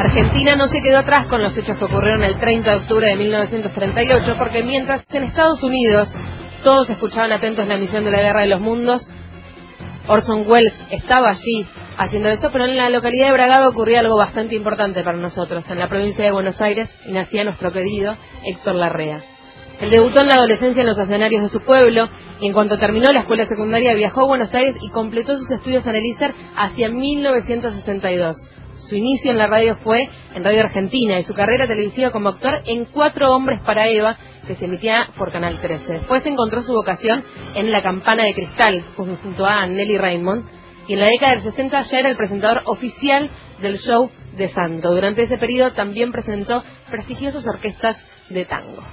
Argentina no se quedó atrás con los hechos que ocurrieron el 30 de octubre de 1938, porque mientras en Estados Unidos todos escuchaban atentos la emisión de la Guerra de los Mundos, Orson Welles estaba allí haciendo eso, pero en la localidad de Bragado ocurría algo bastante importante para nosotros, en la provincia de Buenos Aires, y nacía nuestro querido Héctor Larrea. Él debutó en la adolescencia en los escenarios de su pueblo, y en cuanto terminó la escuela secundaria viajó a Buenos Aires y completó sus estudios en el ISER hacia 1962. Su inicio en la radio fue en Radio Argentina y su carrera televisiva como actor en 4 hombres para Eva, que se emitía por Canal 13. Después encontró su vocación en La Campana de Cristal, junto a Nelly Raymond, y en la década del 60 ya era el presentador oficial del show de Sandro. Durante ese periodo también presentó prestigiosas orquestas de tango.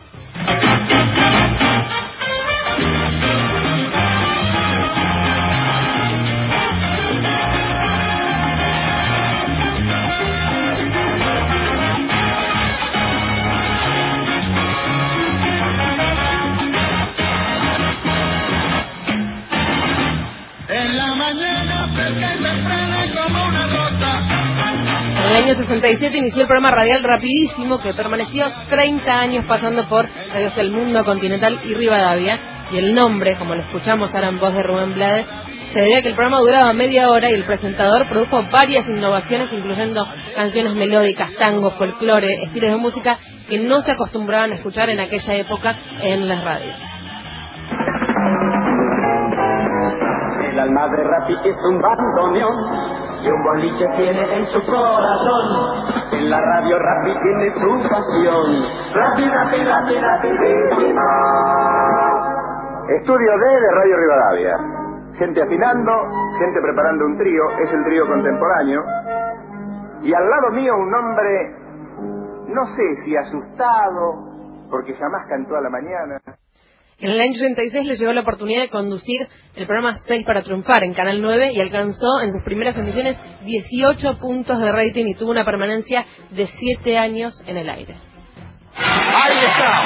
En la mañana fresca y temprana como una rosa. En el año 67 inició el programa radial Rapidísimo, que permaneció 30 años pasando por radios El Mundo, Continental y Rivadavia, y el nombre, como lo escuchamos ahora en voz de Rubén Blades, se debía a que el programa duraba media hora y el presentador produjo varias innovaciones, incluyendo canciones melódicas, tango, folclore, estilos de música que no se acostumbraban a escuchar en aquella época en las radios. El alma de Rapi es un bandoneón y un boliche tiene en su corazón. En la radio Rapi tiene su pasión. Rapi, Rapi, Rapi, rapidísimo. Estudio D de Radio Rivadavia. Gente afinando, gente preparando un trío, es el trío contemporáneo. Y al lado mío un hombre, no sé si asustado, porque jamás cantó a la mañana. En el año 36 le llegó la oportunidad de conducir el programa 6 para triunfar en Canal 9 y alcanzó en sus primeras emisiones 18 puntos de rating y tuvo una permanencia de 7 años en el aire. Ahí está.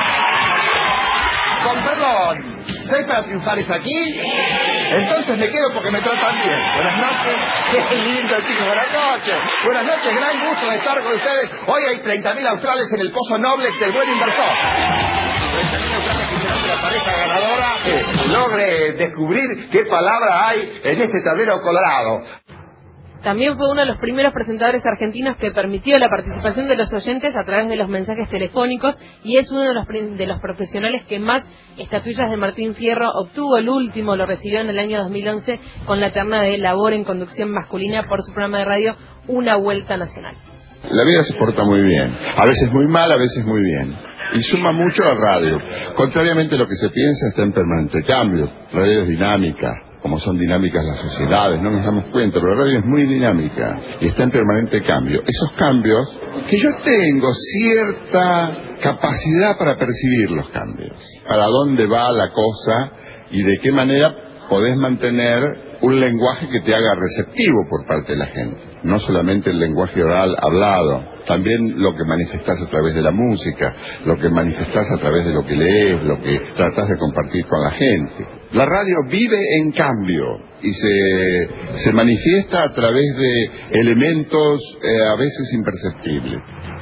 Con perdón, 6 para triunfar es aquí. Entonces me quedo porque me tratan bien. Buenas noches. Qué lindo, chicos. Buenas noches. Buenas noches. Gran gusto de estar con ustedes. Hoy hay 30.000 australes en el pozo Noblex del buen inversor. 30.000 australes que serán de la pareja ganadora logre descubrir qué palabra hay en este tablero colorado. También fue uno de los primeros presentadores argentinos que permitió la participación de los oyentes a través de los mensajes telefónicos y es uno de los profesionales que más estatuillas de Martín Fierro obtuvo. El último lo recibió en el año 2011 con la terna de labor en conducción masculina por su programa de radio Una Vuelta Nacional. La vida se porta muy bien, a veces muy mal, a veces muy bien. Y suma mucho a radio. Contrariamente a lo que se piensa, está en permanente cambio. La radio es dinámica, como son dinámicas las sociedades, no nos damos cuenta, pero la radio es muy dinámica y está en permanente cambio. Esos cambios, que yo tengo cierta capacidad para percibir los cambios, para dónde va la cosa y de qué manera podés mantener un lenguaje que te haga receptivo por parte de la gente. No solamente el lenguaje oral hablado, también lo que manifestás a través de la música, lo que manifestás a través de lo que lees, lo que tratás de compartir con la gente. La radio vive en cambio y se manifiesta a través de elementos a veces imperceptibles.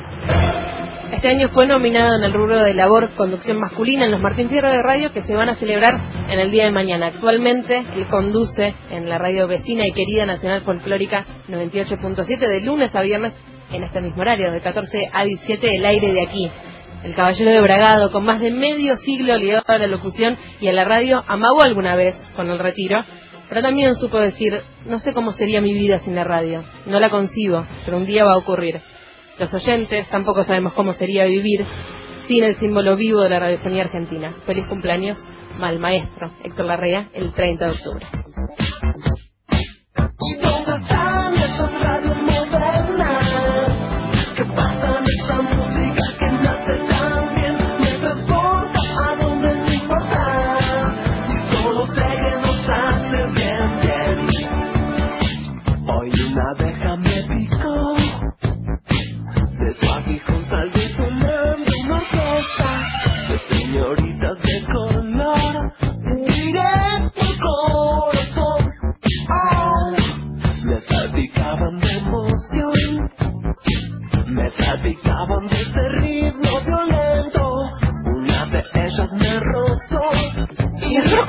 Este año fue nominado en el rubro de labor conducción masculina en los Martín Fierro de Radio, que se van a celebrar en el día de mañana. Actualmente él conduce en la radio vecina y querida Nacional Folclórica 98.7 de lunes a viernes en este mismo horario, de 14 a 17, el aire de aquí. El caballero de Bragado, con más de medio siglo ligado a la locución y a la radio, amagó alguna vez con el retiro, pero también supo decir: no sé cómo sería mi vida sin la radio, no la concibo, pero un día va a ocurrir. Los oyentes tampoco sabemos cómo sería vivir sin el símbolo vivo de la radiofonía argentina. Feliz cumpleaños, mal maestro Héctor Larrea, el 30 de octubre. Señoritas de color, directo corazón.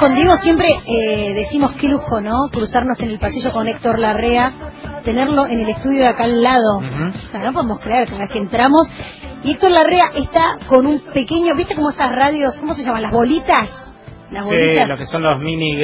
con Diego siempre decimos qué lujo, ¿no? Cruzarnos en el pasillo con Héctor Larrea, tenerlo en el estudio de acá al lado. O sea, no podemos creer cada vez que entramos. Y Héctor Larrea está con un pequeño, ¿viste como esas radios, cómo se llaman? Las bolitas. Las bolitas. Lo que son los mini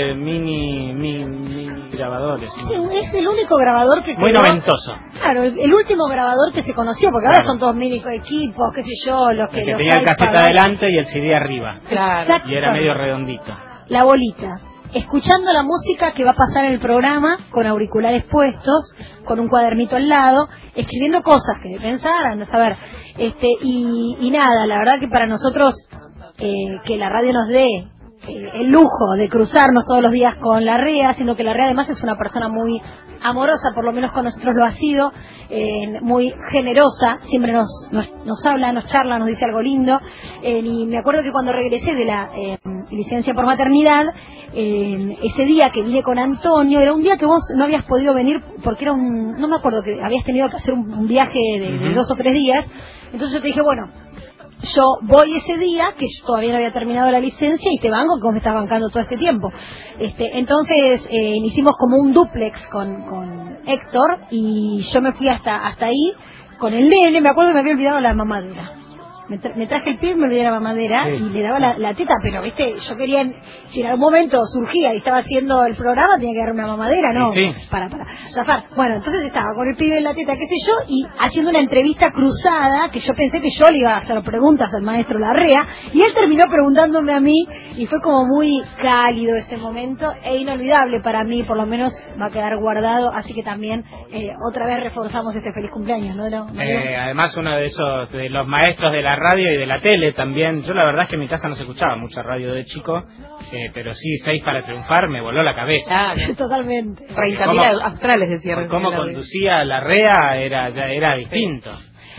grabadores. Sí, es el único grabador que muy quedó, noventoso. Claro, el último grabador que se conoció, porque ahora son todos mini equipos, qué sé yo, los que tenía el cassette adelante y el CD arriba. Claro. Y era medio redondito. La bolita. Escuchando la música que va a pasar en el programa, con auriculares puestos, con un cuadernito al lado, escribiendo cosas que pensaran, a saber, y nada, la verdad que para nosotros, que la radio nos dé el lujo de cruzarnos todos los días con Larrea, siendo que Larrea además es una persona muy amorosa, por lo menos con nosotros lo ha sido, muy generosa, siempre nos habla, nos charla, nos dice algo lindo, y me acuerdo que cuando regresé de la licencia por maternidad, ese día que vine con Antonio, era un día que vos no habías podido venir porque era no me acuerdo, que habías tenido que hacer un viaje de 2 o 3 días, entonces yo te dije, bueno, yo voy ese día, que yo todavía no había terminado la licencia, y te banco, que vos me estás bancando todo este tiempo. Entonces hicimos como un dúplex con Héctor, y yo me fui hasta ahí con el nene. Me acuerdo que me había olvidado la mamadera. Me traje el pie y me olvidé la mamadera, sí. Y le daba la teta, pero viste, yo quería, si en algún momento surgía y estaba haciendo el programa, tenía que dar una mamadera, ¿no? Sí. Para zafar. Bueno, entonces estaba con el pibe en la teta, qué sé yo, y haciendo una entrevista cruzada, que yo pensé que yo le iba a hacer preguntas al maestro Larrea, y él terminó preguntándome a mí, y fue como muy cálido ese momento, e inolvidable para mí, por lo menos va a quedar guardado, así que también otra vez reforzamos este feliz cumpleaños, ¿no? Además, uno de los maestros de la radio y de la tele también. Yo la verdad es que en mi casa no se escuchaba mucha radio de chico, pero sí, 6 para triunfar me voló la cabeza. Totalmente. 30.000 australes decía. Cómo conducía Larrea era distinto.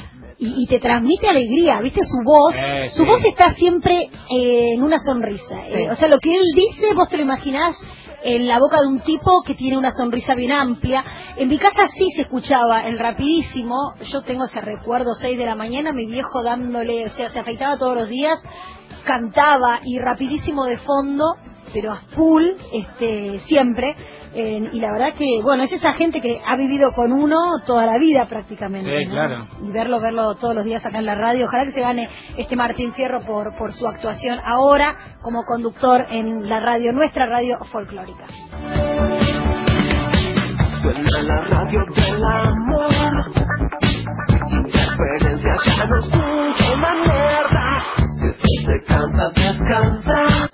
Y te transmite alegría, ¿viste? Su voz su voz está siempre en una sonrisa. O sea, lo que él dice, vos te lo imaginás en la boca de un tipo que tiene una sonrisa bien amplia. En mi casa sí se escuchaba el rapidísimo. Yo tengo ese recuerdo, 6 de la mañana, mi viejo dándole, o sea, se afeitaba todos los días, cantaba, y rapidísimo de fondo, pero a full, siempre. Y la verdad que, bueno, es esa gente que ha vivido con uno toda la vida prácticamente. Sí, ¿no? claro. Y verlo todos los días acá en la radio. Ojalá que se gane Martín Fierro por su actuación ahora como conductor en la radio, nuestra radio folclórica. Suena la radio del amor, interferencia ya no escucha una mierda. Si estás te cansa, descansa.